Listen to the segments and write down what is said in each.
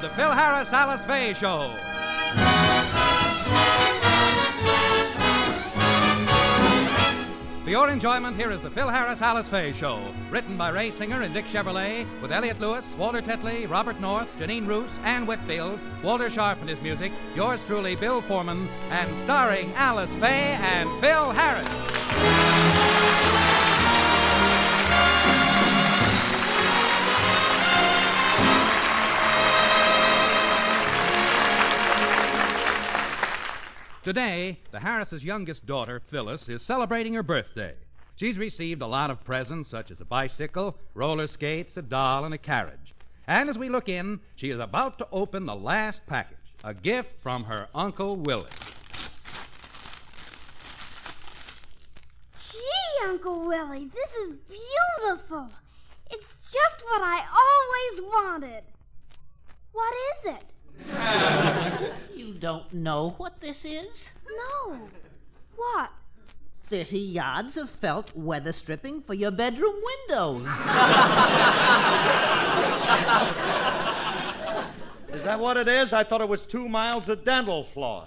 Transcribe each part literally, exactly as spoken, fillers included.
the Phil Harris Alice Faye Show. For your enjoyment, here is the Phil Harris Alice Faye Show, written by Ray Singer and Dick Chevrolet, with Elliot Lewis, Walter Tetley, Robert North, Janine Roos, Ann Whitfield, Walter Sharp and his music, yours truly, Bill Foreman, and starring Alice Faye and Phil Harris. Today, the Harris' youngest daughter, Phyllis, is celebrating her birthday. She's received a lot of presents, such as a bicycle, roller skates, a doll, and a carriage. And as we look in, she is about to open the last package, a gift from her Uncle Willie. Gee, Uncle Willie, this is beautiful. It's just what I always wanted. What is it? You don't know what this is? No. What? Thirty yards of felt weather stripping for your bedroom windows. Is that what it is? I thought it was two miles of dental floss.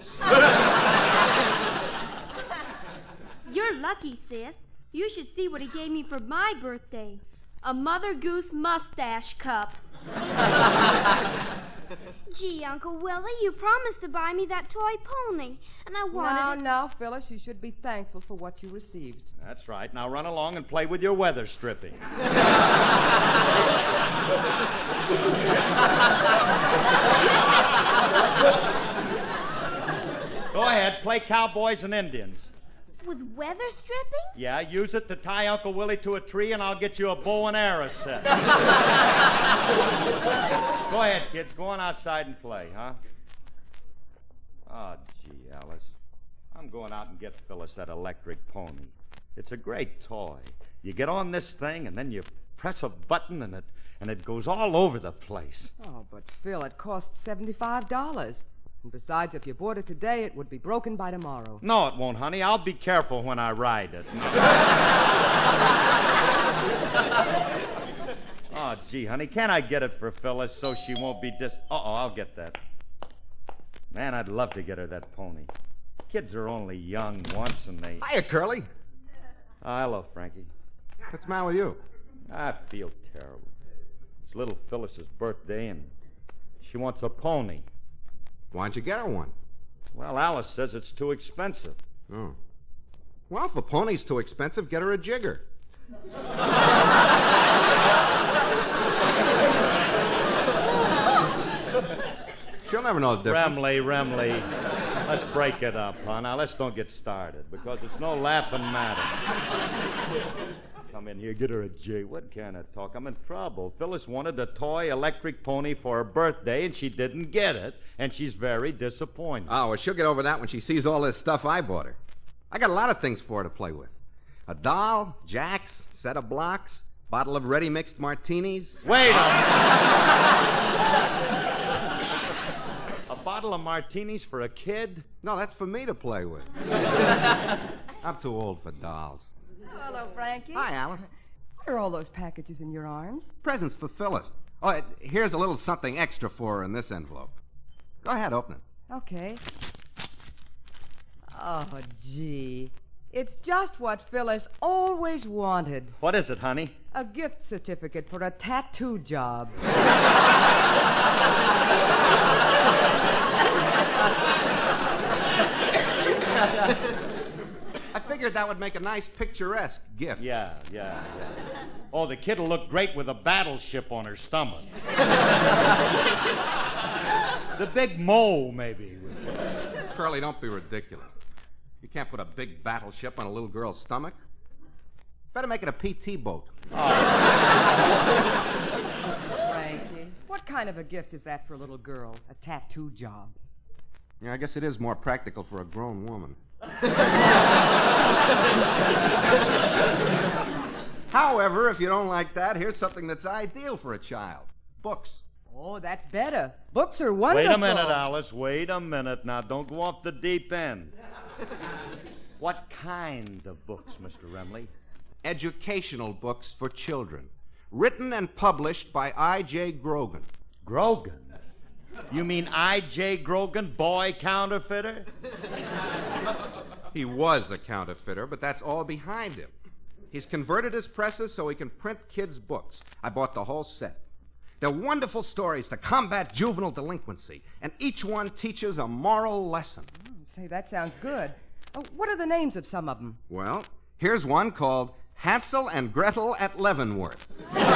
You're lucky, sis. You should see what he gave me for my birthday. A Mother Goose mustache cup. Gee, Uncle Willie, you promised to buy me that toy pony, and I wanted Now, it... now, Phyllis, you should be thankful for what you received. That's right. Now run along and play with your weather stripping. Go ahead, play cowboys and Indians. With weather stripping? Yeah, use it to tie Uncle Willie to a tree, and I'll get you a bow and arrow set. Go ahead, kids. Go on outside and play, huh? Oh, gee, Alice. I'm going out and get Phyllis that electric pony. It's a great toy. You get on this thing, and then you press a button, and it and it goes all over the place. Oh, but, Phil, it costs seventy-five dollars. And besides, if you bought it today, it would be broken by tomorrow. No, it won't, honey. I'll be careful when I ride it. Oh, gee, honey, can't I get it for Phyllis so she won't be dis... Uh-oh, I'll get that. Man, I'd love to get her that pony. Kids are only young once, and they... Hiya, Curly. Oh, hello, Frankie. What's the matter with you? I feel terrible. It's little Phyllis's birthday, and she wants a pony. Why don't you get her one? Well, Alice says it's too expensive. Oh. Well, if a pony's too expensive, get her a jigger. She'll never know the difference. Remley, Remley, let's break it up, huh? Now, let's don't get started, because it's no laughing matter. Come in here, get her a J. What kind of talk? I'm in trouble. Phyllis wanted a toy electric pony for her birthday, and she didn't get it, and she's very disappointed. Oh, well, she'll get over that when she sees all this stuff I bought her. I got a lot of things for her to play with. A doll, jacks, set of blocks, bottle of ready-mixed martinis. Wait a A bottle of martinis for a kid? No, that's for me to play with. I'm too old for dolls. Hello, Frankie. Hi, Alice. What are all those packages in your arms? Presents for Phyllis. Oh, it, here's a little something extra for her in this envelope. Go ahead, open it. Okay. Oh, gee. It's just what Phyllis always wanted. What is it, honey? A gift certificate for a tattoo job. I figured that would make a nice picturesque gift. Yeah, yeah, yeah. Oh, the kid will look great with a battleship on her stomach. The big mole, maybe. Curly, don't be ridiculous. You can't put a big battleship on a little girl's stomach. Better make it a P T boat. Oh. Frankie, what kind of a gift is that for a little girl? A tattoo job? Yeah, I guess it is more practical for a grown woman. However, if you don't like that, here's something that's ideal for a child. Books. Oh, that's better. Books are wonderful. Wait a minute, Alice. Wait a minute. Now, don't go off the deep end. What kind of books, Mister Remley? Educational books for children. Written and published by I J Grogan. Grogan? You mean I J. Grogan, boy counterfeiter? He was a counterfeiter, but that's all behind him. He's converted his presses so he can print kids' books. I bought the whole set. They're wonderful stories to combat juvenile delinquency, and each one teaches a moral lesson. Mm, say, that sounds good. Oh, what are the names of some of them? Well, here's one called Hansel and Gretel at Leavenworth.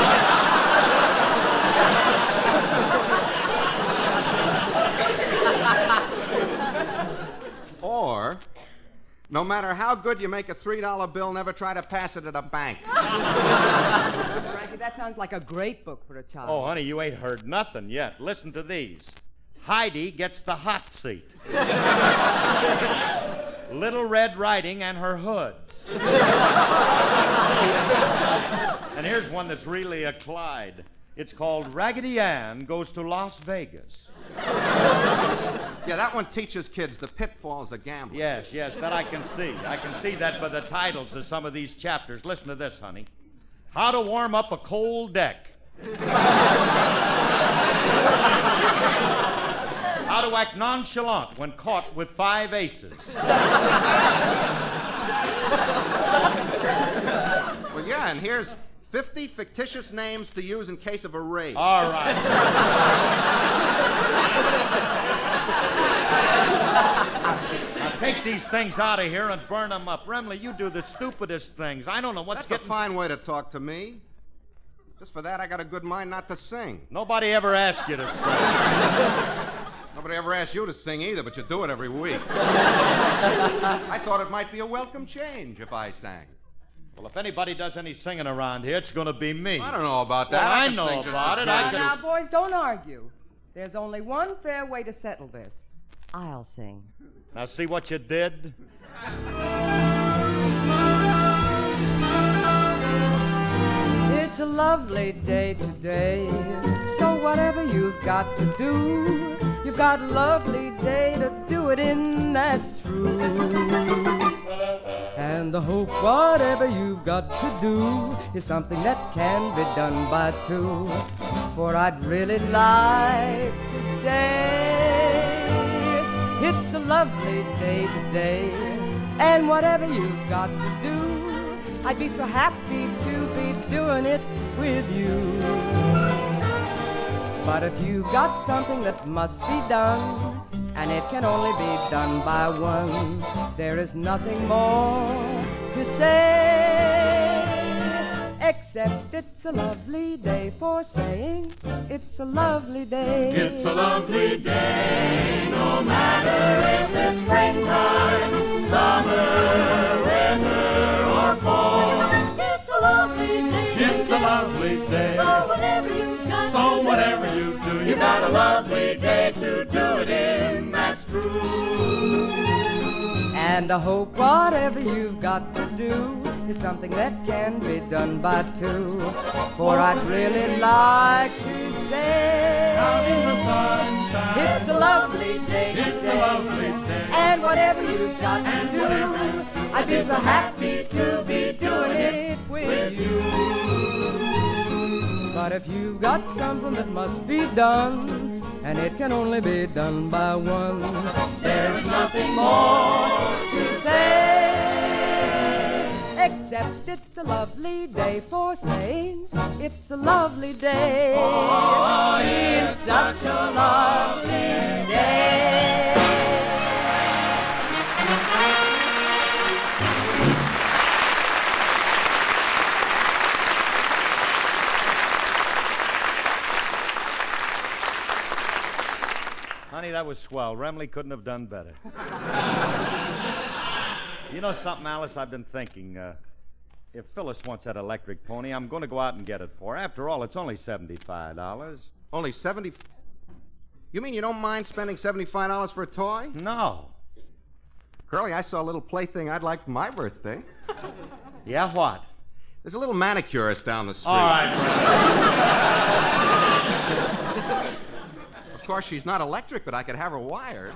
Or, no matter how good you make a three dollar bill, never try to pass it at a bank. Frankie, that sounds like a great book for a child. Oh, honey, you ain't heard nothing yet. Listen to these. Heidi gets the hot seat. Little Red Riding and her hoods. And here's one that's really a Clyde. It's called Raggedy Ann Goes to Las Vegas. Yeah, that one teaches kids the pitfalls of gambling. Yes, yes, that I can see. I can see that by the titles of some of these chapters. Listen to this, honey. How to warm up a cold deck. How to act nonchalant when caught with five aces. Well, yeah, and here's fifty fictitious names to use in case of a raid. All right. Now take these things out of here and burn them up. Remley, you do the stupidest things. I don't know what's That's getting... a fine way to talk to me. Just for that, I got a good mind not to sing. Nobody ever asked you to sing. Nobody ever asked you to sing either, but you do it every week. I thought it might be a welcome change if I sang. Well, if anybody does any singing around here, it's going to be me. I don't know about that. Well, I, can know sing just about as it. good I Now, as can... now, boys, don't argue. There's only one fair way to settle this. I'll sing. Now, see what you did? It's a lovely day today, so whatever you've got to do, you've got a lovely day to do it in, that's true. And I hope whatever you've got to do is something that can be done by two, for I'd really like to stay. It's a lovely day today, and whatever you've got to do, I'd be so happy to be doing it with you. But if you've got something that must be done, and it can only be done by one, there is nothing more to say, except it's a lovely day for saying it's a lovely day. It's a lovely day, no matter if it's springtime, summer, winter, or fall. It's a lovely day. It's a lovely day. So whatever you got, so whatever you do, you got a lovely day to do it in. That's true. And I hope whatever you've got to do is something that can be done by two, for I'd really like to say Out in the sunshine, it's a lovely day it's today. a lovely day. And whatever you've got to And do, whatever you do, I'd be so happy to be doing it with you. But if you've got something that must be done, and it can only be done by one, there's nothing more to say, except it's a lovely day for saying it's a lovely day. Oh, it's such a lovely day. Honey, that was swell. Remley couldn't have done better. You know something, Alice? I've been thinking. Uh, if Phyllis wants that electric pony, I'm going to go out and get it for her. After all, it's only seventy-five dollars. Only seventy... You mean you don't mind spending seventy-five dollars for a toy? No. Curly, I saw a little plaything I'd like for my birthday. Yeah, what? There's a little manicurist down the street. All right. Of course, she's not electric, but I could have her wired.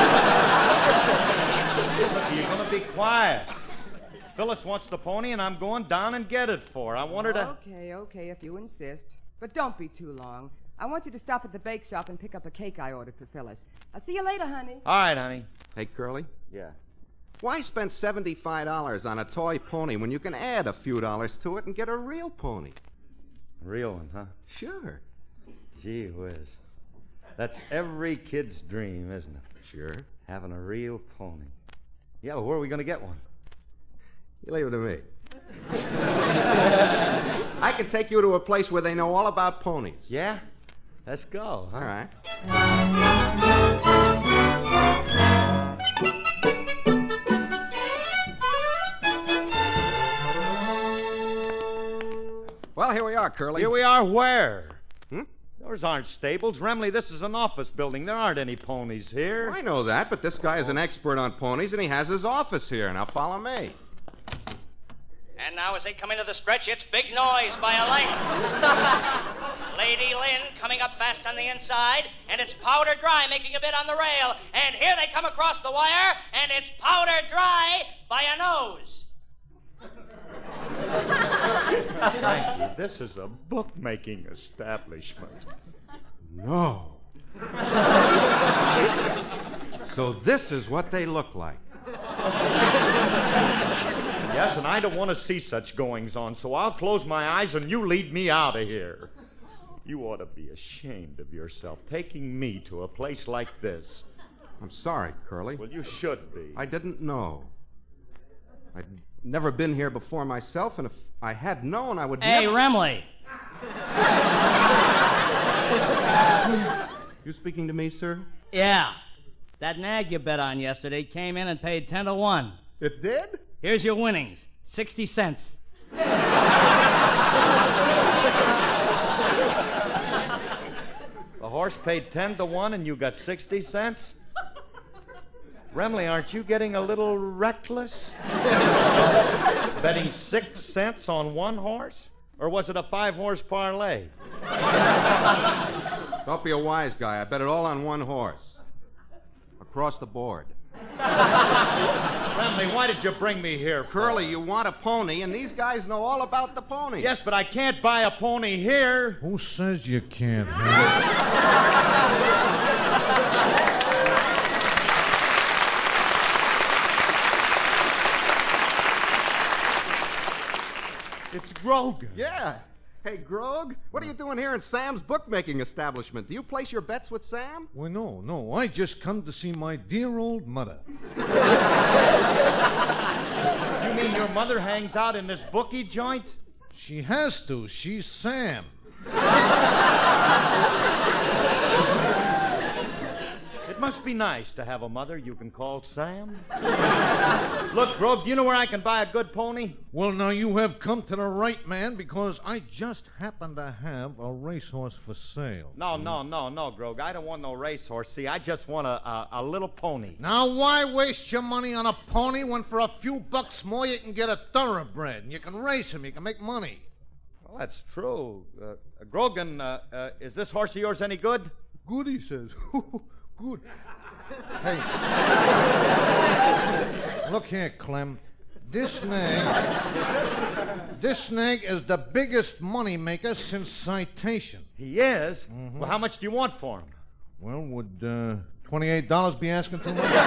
You're going to be quiet. Phyllis wants the pony, and I'm going down and get it for her. I want her to... Okay, okay, if you insist. But don't be too long. I want you to stop at the bake shop and pick up a cake I ordered for Phyllis. I'll see you later, honey. All right, honey. Hey, Curly, Yeah. why spend seventy-five dollars on a toy pony when you can add a few dollars to it and get a real pony? Real one, huh? Sure. Gee whiz. That's every kid's dream, isn't it? Sure. Having a real pony. Yeah, well, where are we going to get one? You leave it to me. I can take you to a place where they know all about ponies. Yeah? Let's go, huh? All right. Well, here we are, Curly. Here we are where? Hmm? Those aren't stables. Remley, this is an office building. There aren't any ponies here. I know that, but this guy is an expert on ponies, and he has his office here. Now, follow me. And now as they come into the stretch, it's big noise by a lane. Lady Lynn coming up fast on the inside, and it's Powder Dry making a bid on the rail. And here they come across the wire, and it's Powder Dry by a nose. Thank you. This is a bookmaking establishment. No. So this is what they look like. Yes, and I don't want to see such goings-on, so I'll close my eyes and you lead me out of here. You ought to be ashamed of yourself, taking me to a place like this. I'm sorry, Curly. Well, you should be. I didn't know. I'd never been here before myself, and if I had known, I would Hey, never... Remley. You speaking to me, sir? Yeah. That nag you bet on yesterday came in and paid ten to one. It did? Here's your winnings. Sixty cents. The horse paid ten to one and you got sixty cents? Remley, aren't you getting a little reckless? Betting six cents on one horse? Or was it a five-horse parlay? Don't be a wise guy. I bet it all on one horse. Across the board. Remley, why did you bring me here for? Curly, you want a pony, and these guys know all about the pony. Yes, but I can't buy a pony here. Who says you can't, huh? It's Grogan. Yeah. Hey, Grog, what are you doing here in Sam's bookmaking establishment? Do you place your bets with Sam? Well, no, no. I just come to see my dear old mother. You mean your mother hangs out in this bookie joint? She has to. She's Sam. It must be nice to have a mother you can call Sam. Look, Grove, do you know where I can buy a good pony? Well, now you have come to the right man because I just happen to have a racehorse for sale. No, no, no, no, Grog. I don't want no racehorse. See, I just want a, a, a little pony. Now, why waste your money on a pony when for a few bucks more you can get a thoroughbred and you can race him, you can make money? Well, that's true. Uh, Grogan, uh, uh, is this horse of yours any good? Good, he says. Good. Hey. Look here, Clem. This nag... This nag is the biggest money maker since Citation. He is? Mm-hmm. Well, how much do you want for him? Well, would uh, twenty-eight dollars be asking too much?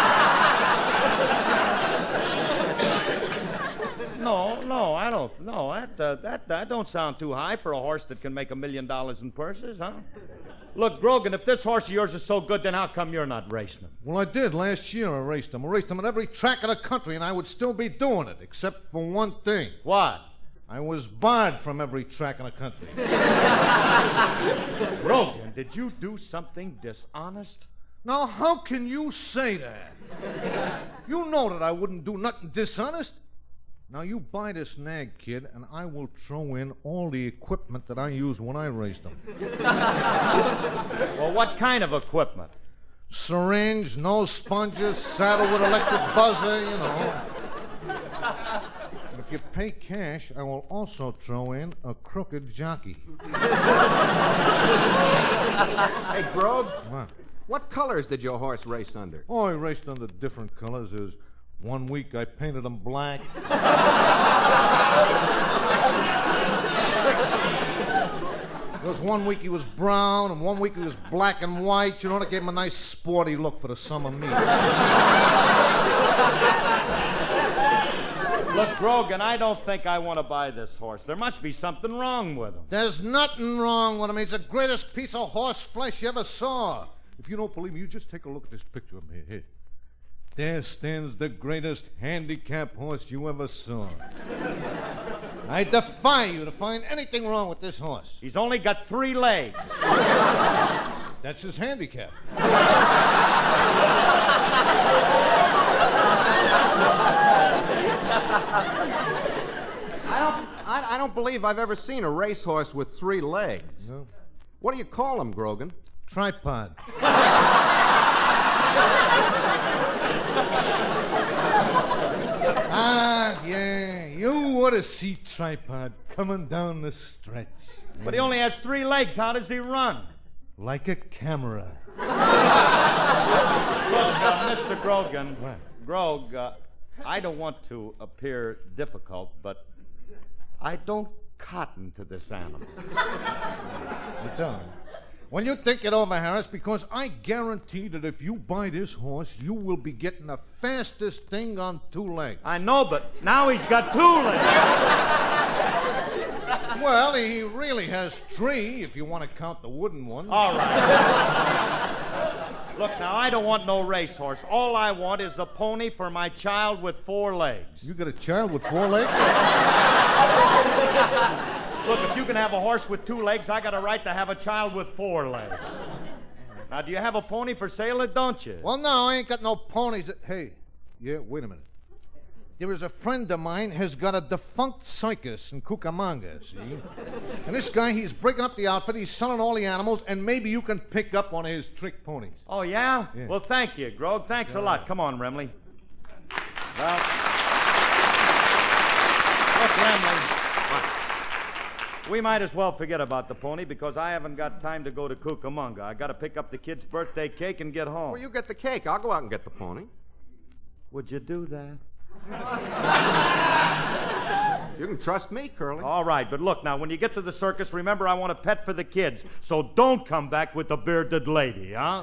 No, no, I don't. No, that, uh, that, that don't sound too high for a horse that can make a million dollars in purses, huh? Look, Grogan, if this horse of yours is so good, then how come you're not racing him? Well, I did. Last year I raced him. I raced him at every track in the country, and I would still be doing it, except for one thing. What? I was barred from every track in the country. Grogan, did you do something dishonest? Now, how can you say that? You know that I wouldn't do nothing dishonest. Now, you buy this nag, kid, and I will throw in all the equipment that I used when I raced him. Well, what kind of equipment? Syringe, nose sponges, saddle with electric buzzer, you know. And if you pay cash, I will also throw in a crooked jockey. Hey, Grog, What? what colors did your horse race under? Oh, I raced under different colors. There's one week I painted them black. Because one week he was brown, and one week he was black and white. You know, it gave him a nice sporty look for the summer meet. Look, Grogan, I don't think I want to buy this horse. There must be something wrong with him. There's nothing wrong with him. He's the greatest piece of horse flesh you ever saw. If you don't believe me, you just take a look at this picture of him here. Here. There stands the greatest handicap horse you ever saw. I defy you to find anything wrong with this horse. He's only got three legs. That's his handicap. I don't, I, I don't believe I've ever seen a racehorse with three legs. No? What do you call them, Grogan? Tripod. Ah, yeah. You ought to see Tripod coming down the stretch. But he only has three legs. How does he run? Like a camera. Look, uh, Mister Grogan. What? Grog, uh, I don't want to appear difficult, but I don't cotton to this animal. You don't? Well, you think it over, Harris, because I guarantee that if you buy this horse, you will be getting the fastest thing on two legs. I know, but now he's got two legs. Well, he really has three, if you want to count the wooden one. All right. Look, now, I don't want no racehorse. All I want is a pony for my child with four legs. You got a child with four legs? Look, if you can have a horse with two legs, I got a right to have a child with four legs. Now, do you have a pony for sale or don't you? Well, no, I ain't got no ponies. That... Hey, yeah, wait a minute. There is a friend of mine has got a defunct circus in Cucamonga, see? And this guy, he's breaking up the outfit, he's selling all the animals, and maybe you can pick up one of his trick ponies. Oh, yeah? Yeah. Well, thank you, Grog. Thanks Yeah. a lot. Come on, Remley. Well, look, Remley. We might as well forget about the pony because I haven't got time to go to Cucamonga. I got to pick up the kid's birthday cake and get home. Well, you get the cake. I'll go out and get the pony. Would you do that? You can trust me, Curly. All right, but look, now, when you get to the circus, remember I want a pet for the kids. So don't come back with the bearded lady, huh?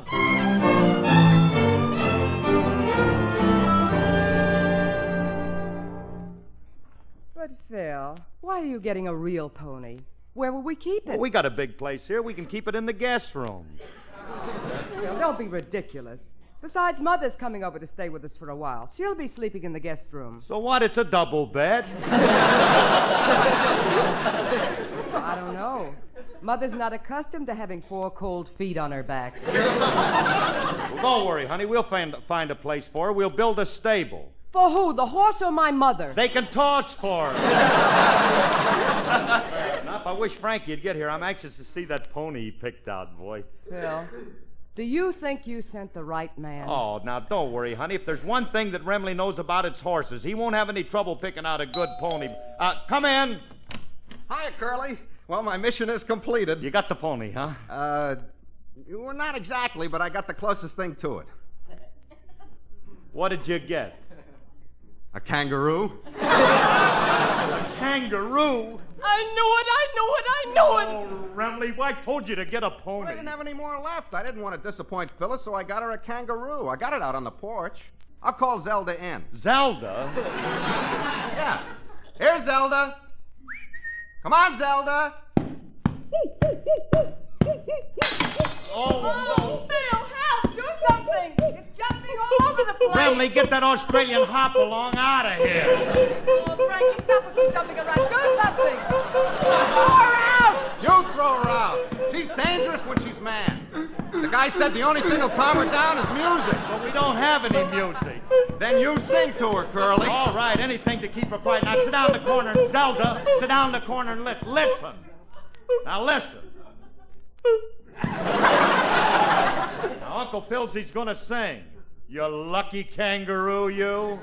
But, Phil, why are you getting a real pony? Where will we keep it? Well, we got a big place here. We can keep it in the guest room. Phil, don't be ridiculous. Besides, Mother's coming over to stay with us for a while. She'll be sleeping in the guest room. So what? It's a double bed. I don't know. Mother's not accustomed to having four cold feet on her back. Well, don't worry, honey. We'll find, find a place for her. We'll build a stable. For who, the horse or my mother? They can toss for her. Enough. I wish Frankie'd get here. I'm anxious to see that pony he picked out, boy. Phil, do you think you sent the right man? Oh, now, don't worry, honey. If there's one thing that Remley knows about, it's horses. He won't have any trouble picking out a good pony. Uh, come in. Hiya, Curly. Well, my mission is completed. You got the pony, huh? Uh, well, not exactly, but I got the closest thing to it. What did you get? A kangaroo. A kangaroo? I knew it, I knew it, I knew it! Oh, Remley, I told you to get a pony. Well, I didn't have any more left. I didn't want to disappoint Phyllis, so I got her a kangaroo. I got it out on the porch. I'll call Zelda in. Zelda? Yeah. Here's Zelda. Come on, Zelda. Oh, no. Phil, help! Do something! It's jumping all over the place! Remley, get that Australian hop along out of here. Oh, Frankie, stop it from jumping around. Do something! Throw her out! You throw her out. She's dangerous when she's mad. The guy said the only thing that'll calm her down is music. But we don't have any music. Then you sing to her, Curly. All right, anything to keep her quiet. Now sit down in the corner. Zelda, sit down in the corner and li- listen. Now listen. Now, Uncle Filzy's gonna sing. You lucky kangaroo, you.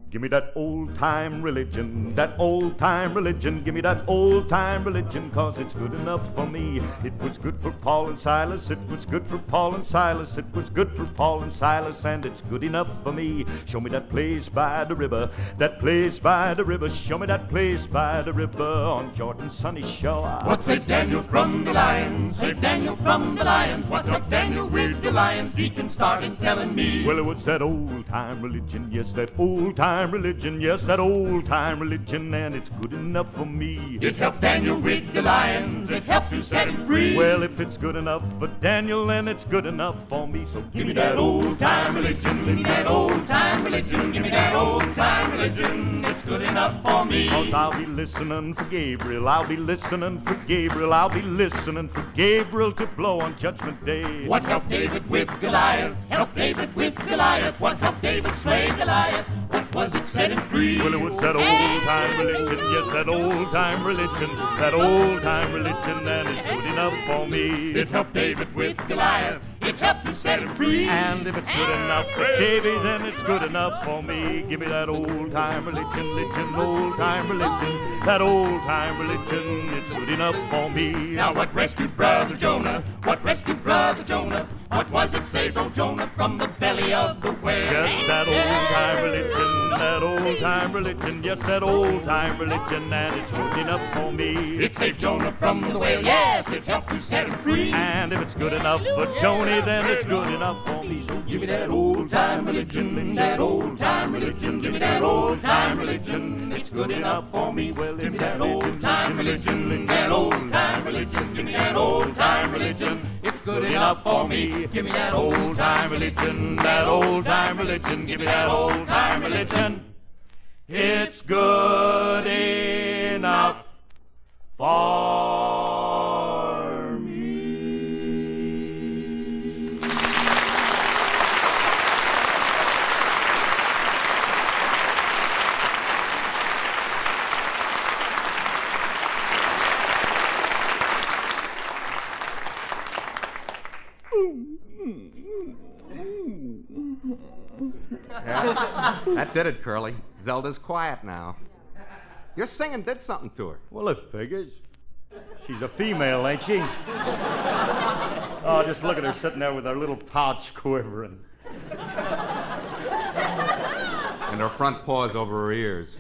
Give me that old-time religion, that old-time religion. Give me that old-time religion, 'cause it's good enough for me. It was good for Paul and Silas, it was good for Paul and Silas, it was good for Paul and Silas, and it's good enough for me. Show me that place by the river, that place by the river. Show me that place by the river on Jordan's sunny shore. What said Daniel from the lions? Said Daniel from the lions. What took Daniel with the lions? Deacon started telling me. Well, it was that old-time religion, yes, that old-time religion, yes, that old-time religion, and it's good enough for me. It helped Daniel with the lions. It helped to set him free. Well, if it's good enough for Daniel, then it's good enough for me. So give me that old-time religion. Give me that old-time religion. Give me that old-time religion. It's good enough for me. 'Cause I'll be listening for Gabriel. I'll be listening for Gabriel. I'll be listening for Gabriel to blow on Judgment Day. What helped David with Goliath? Help David with Goliath. What helped David slay Goliath? What was it set him free? Well, it was that old-time religion, yes, that old-time religion, that old-time religion, and it's good enough for me. It helped David with Goliath. It helped to set him free. And if it's good enough for David, then it's good enough for me. Give me that old-time religion, religion, old-time religion, that old-time religion, it's good enough for me. Now what rescued Brother Jonah? What rescued Brother Jonah? What was it saved old Jonah from the belly of the whale? Just that old-time religion, that old-time religion, yes, that old-time religion, and it's good enough for me. It saved Jonah from the whale, yes, it helped to set him free. And if it's good enough for Joni, then it's good enough for me. So give me that old-time religion, that old-time religion, give me that old-time religion, it's good enough for me. Well, give me that old-time religion, that old-time religion, give me that old-time religion, it's good enough for me. Give me that old-time religion, that old-time religion, give me that old-time religion, it's good enough for me. Yeah, that did it, Curly. Zelda's quiet now. Your singing did something to her. Well, it figures. She's a female, ain't she? Oh, just look at her sitting there with her little pouch quivering. And her front paws over her ears.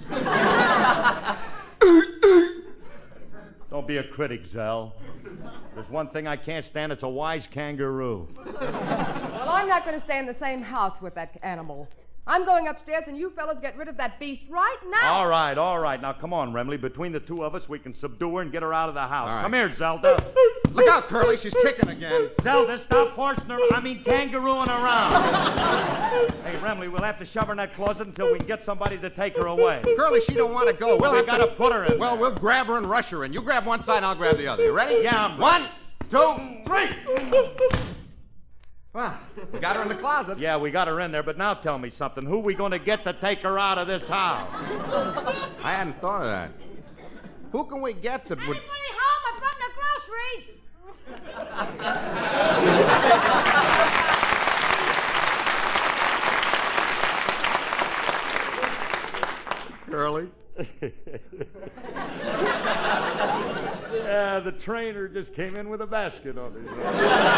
Don't be a critic, Zell. There's one thing I can't stand, it's a wise kangaroo. Well, I'm not going to stay in the same house with that animal. I'm going upstairs, and you fellas get rid of that beast right now. All right, all right. Now, come on, Remley. Between the two of us, we can subdue her and get her out of the house. Right. Come here, Zelda. Look out, Curly. She's kicking again. Zelda, stop horsing her. I mean, kangarooing around. Hey, Remley, we'll have to shove her in that closet until we can get somebody to take her away. Curly, she don't want to go. We'll we have got to to put her in. Well, we'll grab her and rush her in. You grab one side, I'll grab the other. You ready? Yeah, I'm One, two, three. Well, we got her in the closet. Yeah, we got her in there, but now tell me something. Who are we going to get to take her out of this house? I hadn't thought of that. Who can we get that would... Anybody home? I brought the groceries. Curly? Yeah, the trainer just came in with a basket on his head.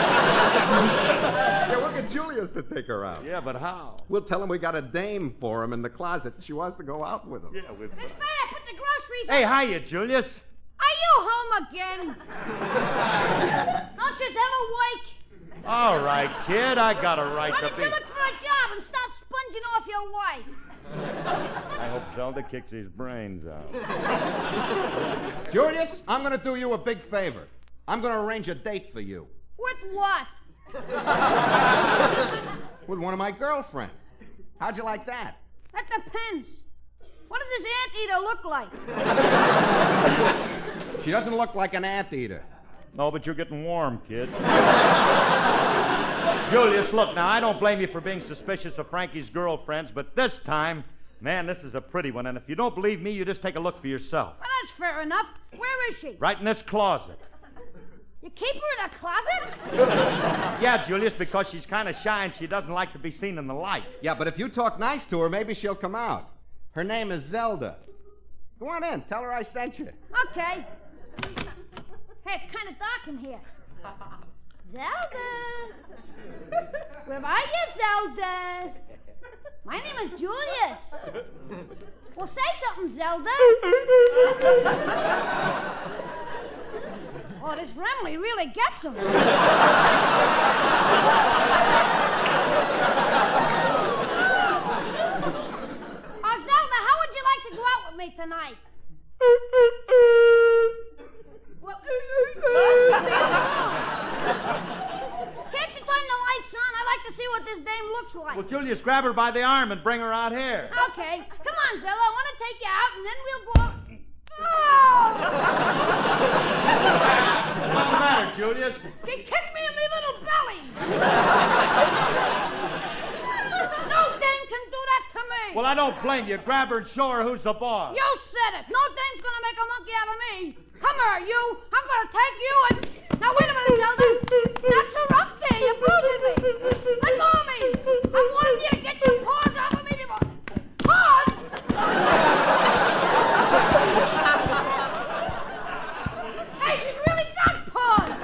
Yeah, we'll get Julius to take her out. Yeah, but how? We'll tell him we got a dame for him in the closet. She wants to go out with him. Yeah, with... Miss Fair, put the groceries Hey, on. hiya, Julius. Are you home again? Don't you ever wake? All right, kid, I got a right Why to don't be... you look for a job and stop sponging off your wife? I hope Zelda kicks his brains out. Julius, I'm going to do you a big favor. I'm going to arrange a date for you. With what? With one of my girlfriends. How'd you like that? That depends. What does this anteater look like? She doesn't look like an anteater. No, but you're getting warm, kid. Julius, look, now, I don't blame you for being suspicious of Frankie's girlfriends, but this time, man, this is a pretty one, and if you don't believe me, you just take a look for yourself. Well, that's fair enough. Where is she? Right in this closet. You keep her in a closet? Yeah, Julius, because she's kind of shy and she doesn't like to be seen in the light. Yeah, but if you talk nice to her, maybe she'll come out. Her name is Zelda. Go on in. Tell her I sent you. Okay. Hey, it's kind of dark in here. Zelda. Where are you, Zelda? My name is Julius. Well, say something, Zelda. Oh, this Remley really gets him. Oh, Zelda, how would you like to go out with me tonight? Well, can't you turn the lights on? I'd like to see what this dame looks like. Well, Julius, grab her by the arm and bring her out here. Okay. Come on, Zelda. I want to take you out, and then we'll go out. Oh! What's the matter, Julius? She kicked me in my little belly. No dame can do that to me. Well, I don't blame you. Grab her and show her who's the boss. You said it. No dame's going to make a monkey out of me. Come here, you. I'm going to take you and... Now, wait a minute, Zelda. That's a rough day. You're bruising me. Let go of me. I wanted you to get your paws off of me before... Paws? Hey, she's really got paws.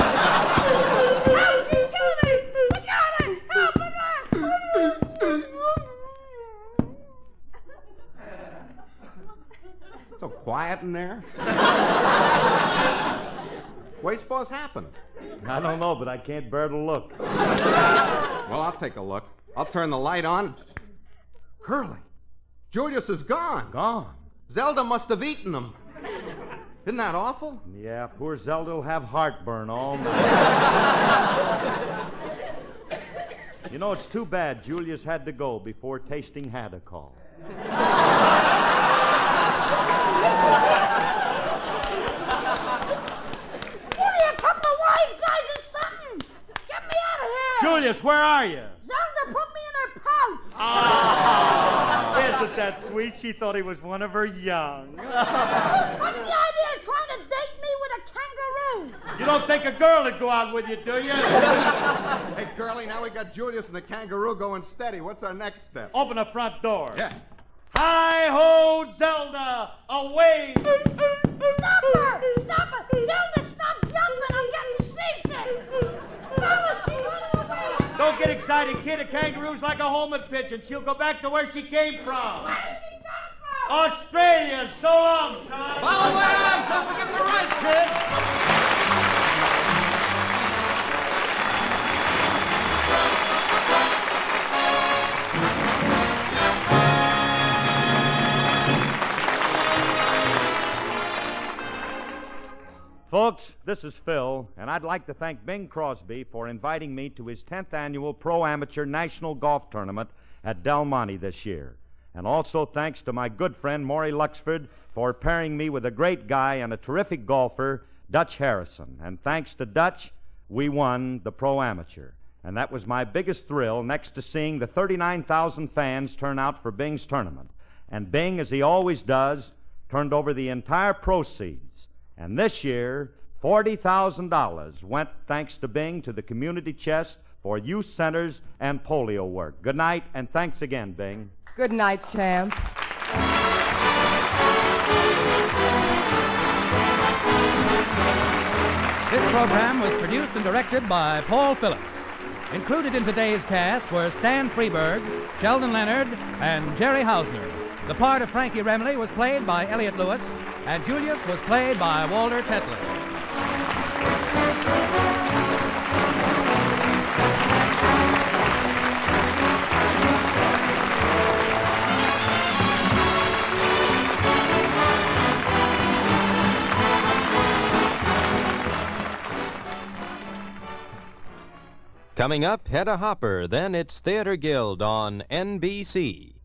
Help, she's killing me. Look at her. Help, look at her. So quiet in there. What's supposed to happen? I don't know, but I can't bear to look. Well, I'll take a look. I'll turn the light on. Curly, Julius is gone. Gone? Zelda must have eaten him. Isn't that awful? Yeah, poor Zelda will have heartburn all night. You know, it's too bad Julius had to go before tasting had a call. Julius, where are you? Zelda put me in her pouch. Oh, isn't that sweet? She thought he was one of her young. What's the idea of trying to date me with a kangaroo? You don't think a girl would go out with you, do you? Hey, Curly, now we got Julius and the kangaroo going steady. What's our next step? Open the front door. Yeah. Hi-ho, Zelda! Away! Stop her! Stop her! Zelda, stop jumping! I'm getting seasick! Zelda, she's running away! Don't get excited, kid. A kangaroo's like a homing pigeon. She'll go back to where she came from. Where did she come from? Australia. So long, son. Follow my arms. Don't forget the right, kid. Folks, this is Phil, and I'd like to thank Bing Crosby for inviting me to his tenth annual Pro-Amateur National Golf Tournament at Del Monte this year. And also thanks to my good friend Maury Luxford for pairing me with a great guy and a terrific golfer, Dutch Harrison. And thanks to Dutch, we won the Pro-Amateur. And that was my biggest thrill next to seeing the thirty-nine thousand fans turn out for Bing's tournament. And Bing, as he always does, turned over the entire proceeds. And this year, forty thousand dollars went, thanks to Bing, to the community chest for youth centers and polio work. Good night, and thanks again, Bing. Good night, champ. This program was produced and directed by Paul Phillips. Included in today's cast were Stan Freeberg, Sheldon Leonard, and Jerry Hausner. The part of Frankie Remley was played by Elliot Lewis, and Julius was played by Walter Tetley. Coming up, Hedda Hopper, then it's Theater Guild on N B C.